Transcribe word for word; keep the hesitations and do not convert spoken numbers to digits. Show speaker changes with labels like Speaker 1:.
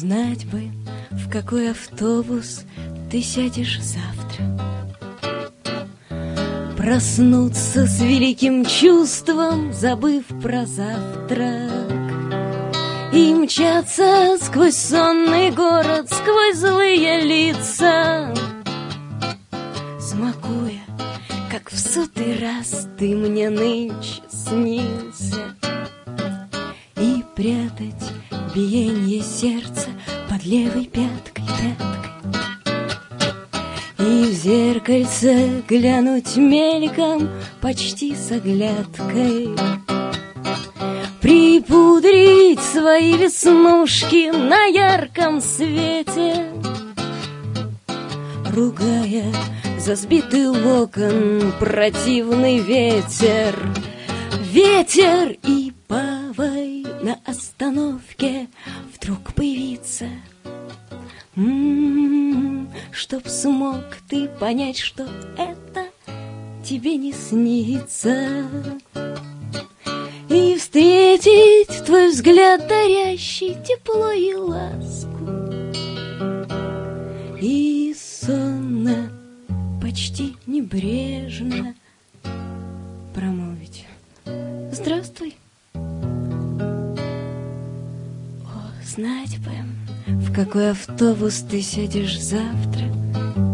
Speaker 1: знать бы, в какой автобус ты сядешь завтра. Проснуться с великим чувством, забыв про завтрак, и мчаться сквозь сонный город, сквозь злые лица, смакуя, как в сотый раз ты мне нынче снился, и прятать биение сердца под левой пяткой, пяткой, и в зеркальце глянуть мельком почти с оглядкой, припудрить свои веснушки на ярком свете, ругая за сбитый локон противный ветер. Ветер и павой на остановке вдруг появиться, м-м-м, чтоб смог ты понять, что это тебе не снится, и встретить твой взгляд, дарящий тепло и ласку, и сонно, почти небрежно промолвить: здравствуй. О, знать бы, в какой автобус ты сядешь завтра,